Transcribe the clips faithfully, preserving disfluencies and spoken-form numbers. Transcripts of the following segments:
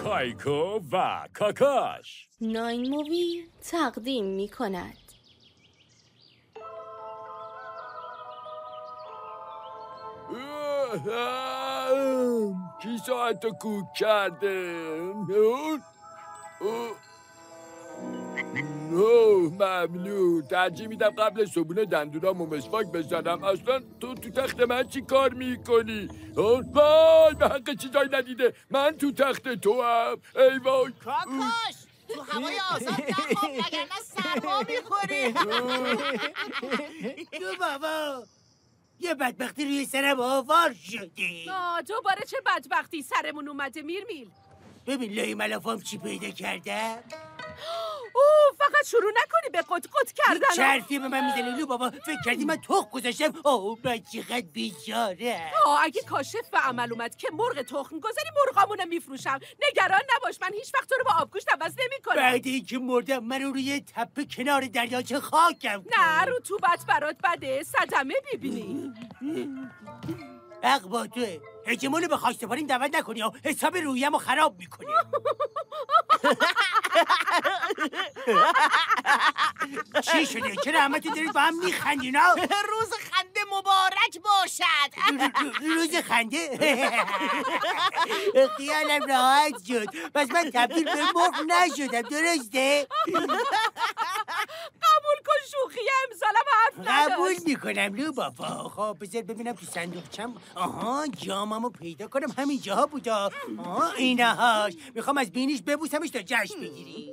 کایکو و کاکاش. ناین مووی تقدیم می کند. کی ساعت رو کوک کرده؟ اوه ممنون. ترجیح میدم قبل صبحونه دندونامو مسواک بزنم. اصلا تو تو تخت من چی کار میکنی؟ وای به حق چیزایی ندیده. من تو تخت تو هم. ای وای کاکاش تو هوای آزاد نخواب وگرنه سرما میخوری. تو بابا یه بدبختی روی سرم آوار شدی. آه دوباره چه بدبختی سرمون اومده میرمیل؟ ببین لای ملافام چی پیدا کردم. اوه فقط شروع نکنی به قط قط کردن. چه حرفی به من میزنی لو بابا؟ فکر کردی من تخم گذاشتم؟ اوه من چقدر بیچاره. آه اگه کاشف به عمل اومد که مرغ تخم گذاری مرغامونو میفروشم. نگران نباش من هیچ وقت تو رو با آبگوشت عوض نمیکنم. بعد اینکه مردم منو روی تپه کنار دریاچه خاکم کن. نه رطوبت برات بده صدمه ببینی. حق با توه. هجمونو به خواسته‌باریم دعوت نکنی ها. حساب رویمو خراب میکنی. چی شده؟ چرا همتون دارید با هم میخندین ها؟ روز خنده مبارک باشد. روز خنده؟ خیالم راحت شد. پس من تبدیل به مرغ نشدم درسته؟ قبول کن شوخی امسالم حرف نداشت. قبول میکنم لو بابا. خب بذار ببینم تو صندوقچم. آها جاممو پیدا کنم. همین جاها بودا. آها اینهاش. میخوام از بینیش ببوسمش تا جشن بگیری.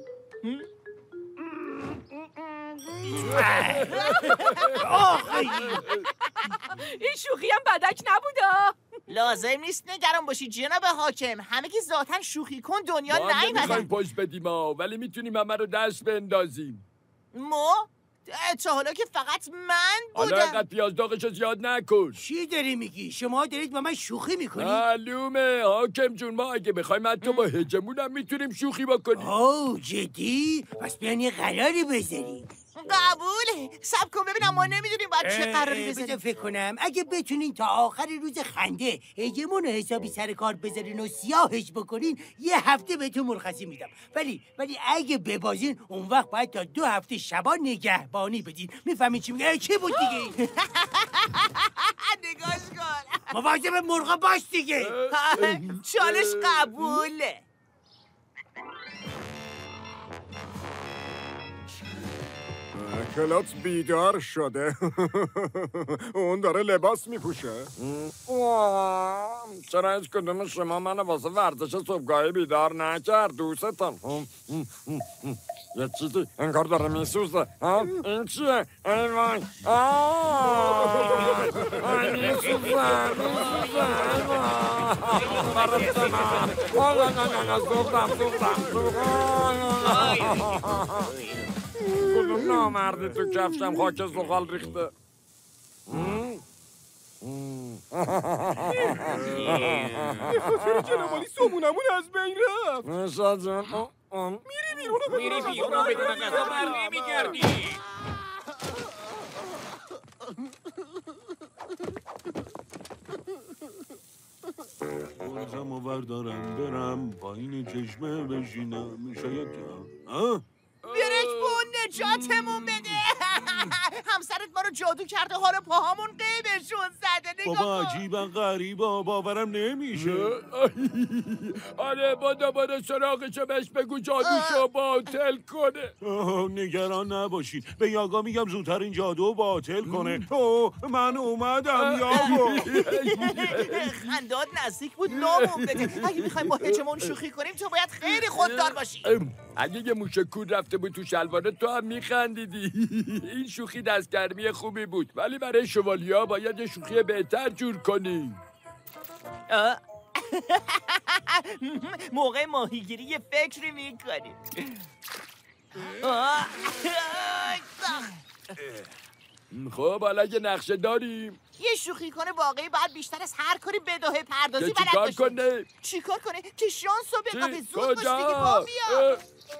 این شوخی هم بدک نبودا. لازم نیست نگران باشی جناب حاکم. همه که ذاتن شوخی کن دنیا ما هم نمیخوایم نیومدن. پشت بدیم ها، ولی میتونیم همه رو دست بندازیم. ما؟ تا حالا که فقط من حالا بودم. اینقدر پیاز داغشو زیاد نکن. چی داری میگی؟ شما دارید با من شوخی میکنی؟ معلومه حاکم جون. ما اگه بخوایم حتی با هجمونم میتونیم شوخی بکنیم. اوه جدی؟ پس بیان یه قراری بذاریم. قبوله. سب کن ببینم ما نمیدونیم باید چه قراری بذار بذاریم. فکر کنم اگه بتونین تا آخر روز خنده هجمون حسابی سر کار بذارین و سیاهش بکنین یه هفته بهتون مرخصی میدم. ولی ولی اگه ببازین اون وقت باید تا دو هفته شبا نگهبانی بدین. میفهمین چی میگه؟ چی بود دیگه؟ نگاش کن. مواظب مرغا باش دیگه. چالش قبوله. کلات بیدار شده. اون داره لباس میپوشه. چرا هیچ کدوم شما من واسه ورزش صبحگاهی بیدار نکرد دوستان؟ یه چیزی انگار داره میسوزه. این چیه؟ ای وای ای میسوزه میسوزه ای وای برسته من سوختم سوختم کدوم نامردی تو کفشم خاک زغال ریخته. به خاطر جنابالی سمونمون از بین رفت. نشاد جان میری بیرون رو میری بیرون رو بدون غذا بر نمیگردی. برزم و بردارم برم پایین چشمه بشینم شاید ها؟ برک بون نجاتمون بده. همسرت ما رو جادو کرده حالا پاهامون قیبشون زده. نگاه بابا کن. عجیبا غریبا باورم نمیشه. آره با دوباره سراغشو بهش بگو جادوشو باطل کنه. اوه نگران نباشین به یاگا میگم زودتر این جادو باطل کنه. اوه من اومدم یاگو. خندات نزدیک بود نامون بده. اگه میخوایم با هجمون شوخی کنیم تو باید خیلی خوددار باشی. اگه یه موشه کور رفته بود تو شلوارت تو هم میخندیدی. این شوخی دستگرمی خوبی بود ولی برای شوالیا باید یه شوخی بهتر جور کنی. موقع ماهیگیری یه فکری میکنیم. خب حالا یه نقشه داریم. یه شوخی کنه واقعی باید بیشتر از هر کاری بداهه پردازی که بلد چیکار باشه. کنه؟ چیکار کنه؟ که شانس رو به قفه چی؟ زود باش کجا؟ دیگه با بیا.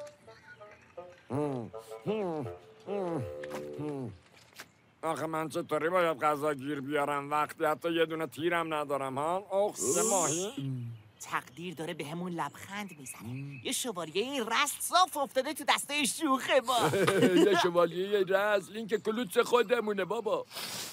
آخه من چطوری باید غذا گیر بیارم وقتی حتی یه دونه تیرم ندارم ها؟ اوه یه ماهی. تقدیر داره به همون لبخند میزنه. یه شوالیه رست صاف افتاده تو دسته شوخه ما. یه شوالیه رست، این که کلوچ خودمونه بابا.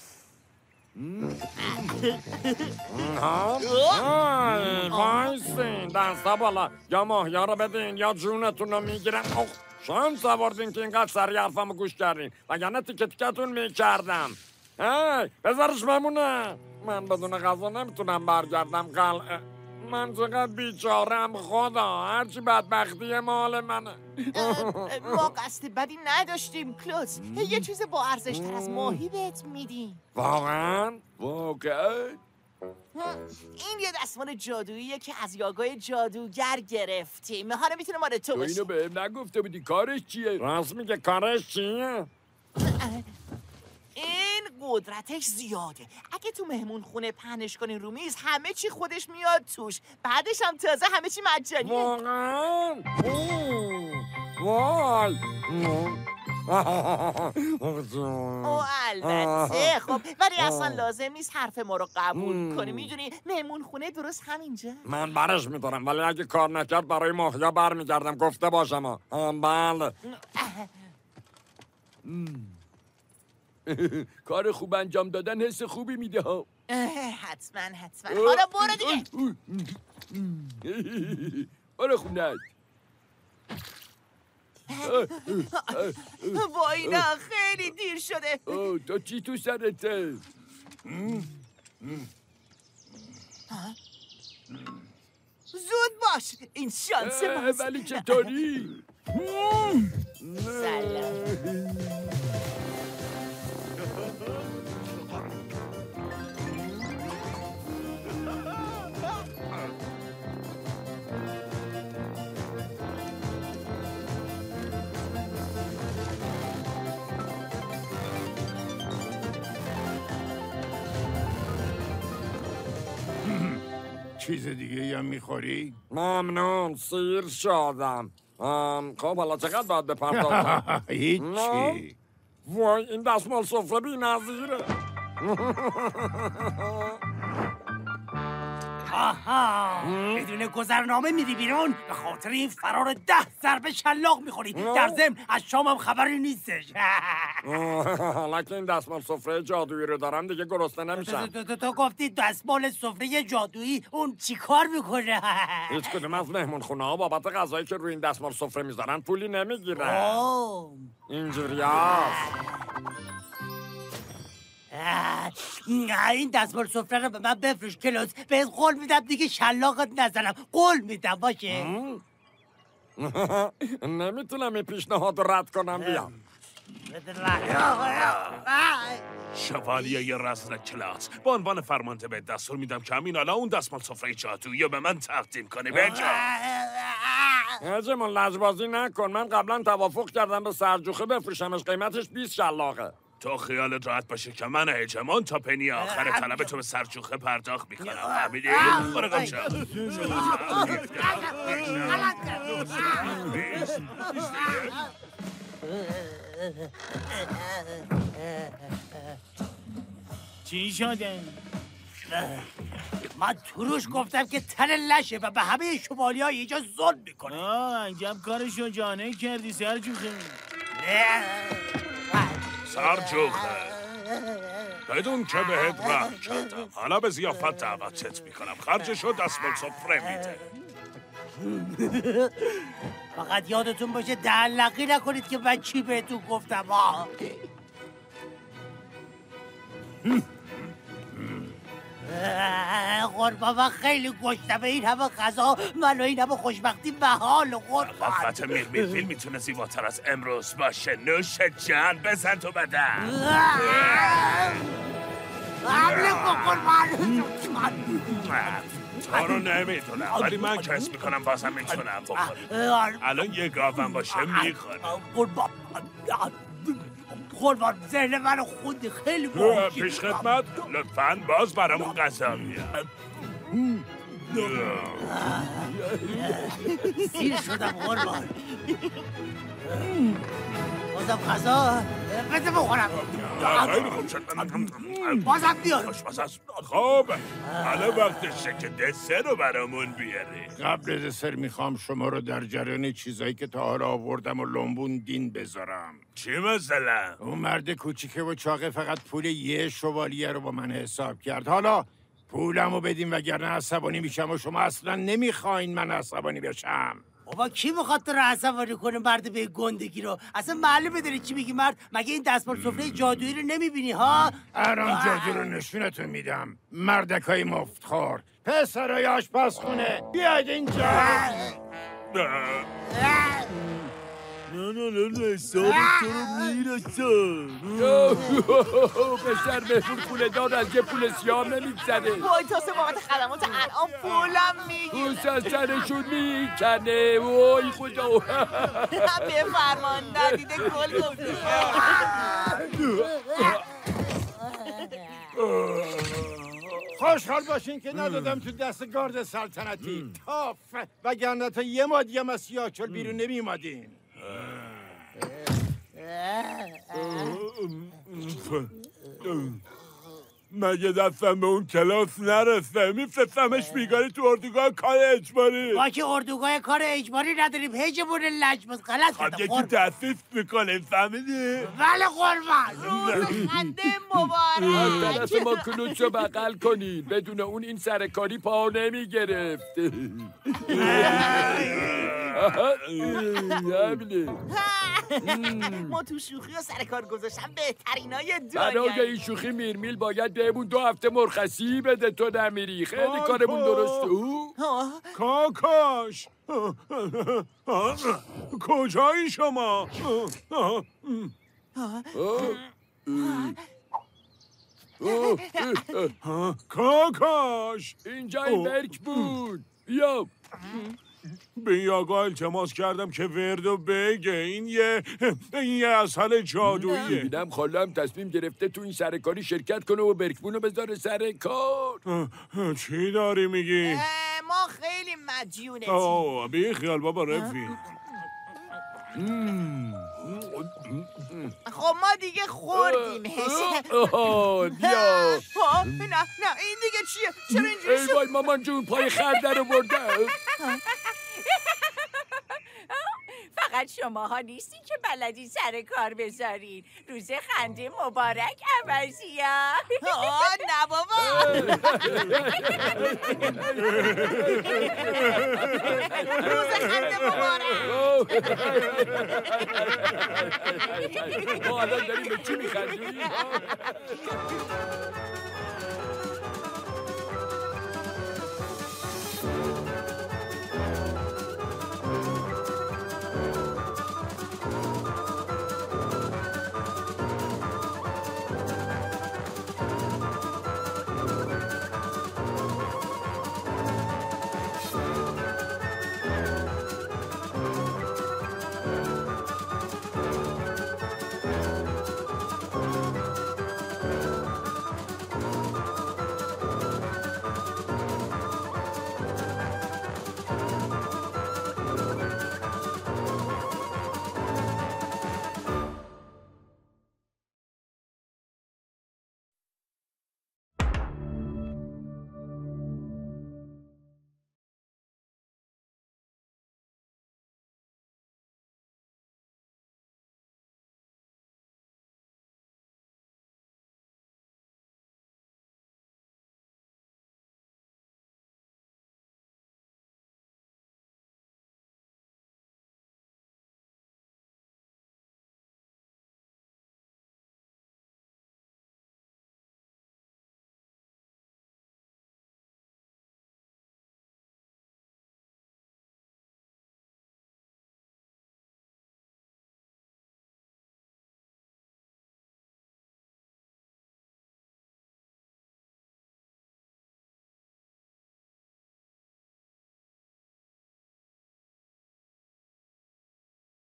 وایسین دستا بالا، یا ماهیا رو بدین یا جونتون رو میگیرم. شانس آوردین که اینقدر سریع حرفمو گوش کردین وگرنه تیکه تیکتون میکردم. هی بذارش بمونه، من بدون غذا نمیتونم برگردم قلعه. من چقدر بیچارم خدا، هرچی بدبختی مال منه. ما قصد بدی نداشتیم کلوز، یه چیز با ارزش‌تر از ماهی بهت میدیم. واقعا؟ واقعا؟ این یه دستمال جادوییه که از یاگای جادوگر گرفتیم. حالا میتونه مال تو تو باشه. اینو بهم نگفته بودی کارش چیه؟ راست میگه کارش چیه؟ این قدرتش زیاده. اگه تو مهمون خونه پهنش کنین رو میز همه چی خودش میاد توش. بعدش هم تازه همه چی مجانیه. واقعا؟ وای او البته خب، ولی اصلا لازم نیست حرف ما رو قبول کنی. میدونی مهمون خونه درست همینجا. من برش میدارم ولی اگه کار نکرد برای ماهیا برمیگردم، گفته باشم. بله. کار خوب انجام دادن حس خوبی میده ها. حتما حتما. حالا برو دیگه. برو خونه. با اینا خیلی دیر شده. اوه تو چی تو سرته؟ زود باش، این شانس ماست. ولی چطوری؟ سلام. چیز دیگه هم میخوری؟ ممنون، سیر شدم. خب حالا چقدر باید بپردازم؟ هیچی. وای این دستمال سفره بی نظیره. آها، بدون گذرنامه میری بیرون، به خاطر این فرار ده ضربه شلاق میخوری. در ضمن از شامم خبری نیستش. حالا که این دستمال سفره جادویی رو دارم دیگه گرسنه نمیشم. تو, تو, تو گفتی دستمال سفره جادویی، اون چی کار میکنه؟ هیچ کدوم از مهمون خونه ها بابت غذایی که روی این دستمال سفره میذارن پولی نمیگیرن. اینجوری هست. این دستمال سفره رو به من بفروش کلوز. بهت قول میدم دیگه شلاقت نزنم. قول میدم باشه. نمیتونم این پیشنهاد رو رد کنم. بیام شوالیه رزل کلاس، به عنوان فرمانده به دستور میدم که همین الان اون دستمال سفره جادویی به من تقدیم کنی. بجا هجمون لجبازی نکن. من قبلا توافق کردم به سرجوخه بفروشمش، قیمتش بیست شلاقه. تو خیالت راحت باشه که من هجمان تا پنی آخر طلب تو به سرجوخه پرداخت میکنم. فهمیدی؟ برو گم شو. چی شده؟ من تو روش گفتم که تن لشه و به همه شمالی های اینجا ظلم میکنه. آه عجب کار شجاعانه کردی سرجوخه. سرجوخه بدون که بهت رحم کردم، حالا به ضیافت دعوتت میکنم. خرجشو دستمال سفره میده. فقط یادتون باشه دلقی نکنید که من چی بهتون گفتم. آه قربان من خیلی گشتم. این همه غذا من و این همه خوشبختی به حال قربان. خفت میر میر فیل میتونه زیباتر از امروز باشه. نوش جان بزن تو بدن. حمله کن قربان. تو رو نمیدونم ولی من کس میکنم بازم میتونم بخورم. الان یه گاوم باشه میخورم. قربان قربان ذهن منو خوندی. خیلی باحالی. پیش خدمت لطفاً باز برامون غذا بیار. سیر شدم قربان. بازم غذا بده بخورم. خیلی خوب شد. بازم بیارم. خوشمزه است. خب حالا وقتشه که دسر رو برامون بیاری. قبل دسر میخوام شما رو در جریان چیزایی که تا حالا آوردم و لنبون دین بذارم. چی مثلا؟ اون مرد کوچیکه و چاقه فقط پول یه شوالیه رو با من حساب کرد. حالا پولمو بدین وگرنه عصبانی میشم و شما اصلا نمیخواین من عصبانی بشم. بابا کی میخواد تو رو عصبانی کنه مرد به گندگی رو؟ اصلا معلومه داری چی میگی مرد؟ مگه این دستمال سفره جادویی رو نمیبینی ها؟ الان جادو رو نشونتون میدم. مردکای مفتخور، پسرای آشپزخونه، بیاید اینجا. نه نه نه حساب تو رو میرسم. پسر مهمون پول دار از یه پول سیاه نمیگذره. وای تاسه بابت خدمات الان پولم میگیره. اوست از سرشون میکنه. وای خدا. بفرمان ندیده گل گفتی. خوشحال باشین که ندادم تو دست گارد سلطنتی. تاف وگرنه تا یه ما دیگه از سیاهچال بیرون نمیمادین. مگه دستم به اون کلاس نرسه میفرستمش بیگاری تو اردوگاه کار اجباری. ما که اردوگاه کار اجباری نداریم. هیچمون لجباز غلط خب کرده. یکی تاسیس میکنه فهمیدی؟ بله قربان. روز خنده از مبارک. طرف ما کلوچ رو بغل کنید. بدون اون این سرکاری پا نمیگرفت. ما تو شوخی و سر کار گذاشتم بهترینای برای دنیا. این شوخی میرمیل باید بهمون دو هفته مرخصی بده. تو نمیری. خیلی کارمون درسته. او کاکاش کجایی شما؟ کاکاش اینجا این برک بود. بیا. به این آقا التماس کردم که وردو بگه. این یه این یه اصل جادوییه. میبینم خالم تصمیم گرفته تو این سرکاری شرکت کنه و برکبونو بذاره سر کار. چی داری میگی؟ ما خیلی مدیونتیم. آه بی خیال بابا رفیق. خب ما دیگه خوردیمش. بیا. نه نه این دیگه چیه؟ چرا اینجوری ای وای مامان جون پای خر رو برده. فقط شماها نیستین که بلدین سر کار بذارین. روز خنده مبارک عوضیا. آه نه بابا. روز خنده مبارک. ما الان داریم به چی میخندیم؟